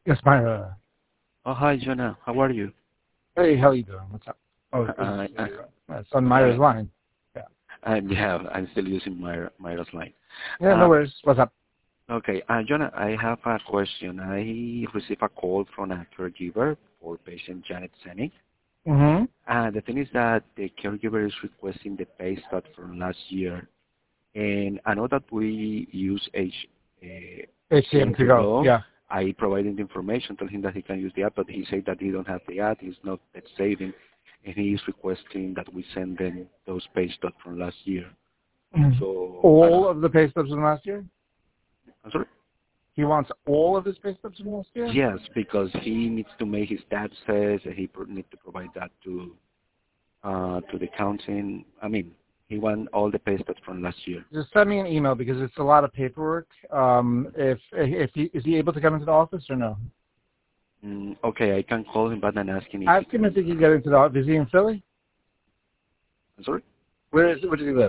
Yes, Myra. Oh, hi, Jonah. How are you? Hey, how you doing? What's up? Oh, it's on Myra's line. Yeah. I'm still using Myra's line. Yeah, no worries. What's up? Okay, Jonah, I have a question. I received a call from a caregiver for patient Janet Senning. Mm-hmm. The thing is that the caregiver is requesting the pay stub from last year. And I know that we use HCM to go. Yeah. I provided the information, told him that he can use the app, but he said that he don't have the app, he's not saving, and he is requesting that we send them those pay stubs from last year. Mm-hmm. So all of the pay stubs from last year? I'm sorry? He wants all of his pay stubs from last year? Yes, because he needs to make his taxes, and he needs to provide that to the accounting. I mean, he wants all the pay stubs from last year. Just send me an email because it's a lot of paperwork. Is he able to come into the office or no? Okay, I can call him back and ask him. Ask him if he can get into the office. Is he in Philly? I'm sorry? Where does he live?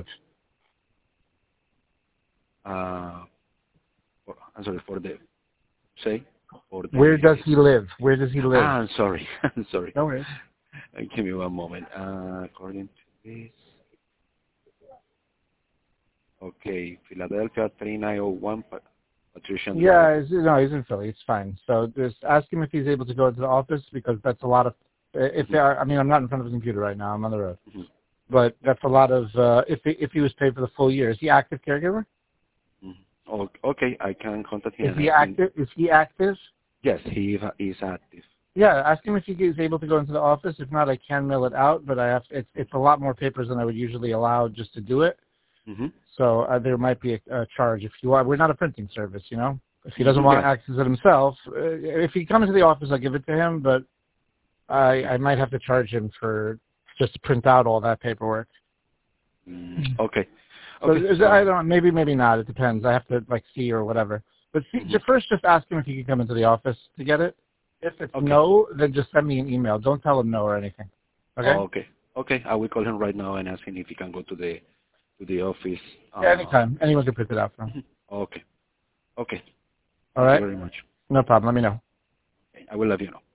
I'm sorry for the Where does he live? Where does he live? I'm sorry. I'm sorry. No worries. Give me one moment. According to this. Okay, Philadelphia 3901 Patricia Drive. Yeah, he's in Philly. It's fine. So just ask him if he's able to go into the office because that's a lot of. If they are, I mean, I'm not in front of the computer right now. I'm on the road. Mm-hmm. But that's a lot of. If he was paid for the full year, is he active caregiver? Mm-hmm. Oh, okay, I can contact him. Is he active? Is he active? Yes, he is active. Yeah, ask him if he is able to go into the office. If not, I can mail it out. But I have. It's a lot more papers than I would usually allow just to do it. Mm-hmm. So there might be a charge if you are. We're not a printing service, you know. If he doesn't want to access it himself, if he comes to the office, I'll give it to him. But I might have to charge him for just to print out all that paperwork. Okay. So I don't. Maybe not. It depends. I have to see or whatever. But first, just ask him if he can come into the office to get it. If it's no, then just send me an email. Don't tell him no or anything. Okay. Oh, okay. Okay. I will call him right now and ask him if he can go to the office. Yeah, anytime. Anyone can print it out for him. Okay. Okay. All right. Thank you very much. No problem. Let me know. I will let you know.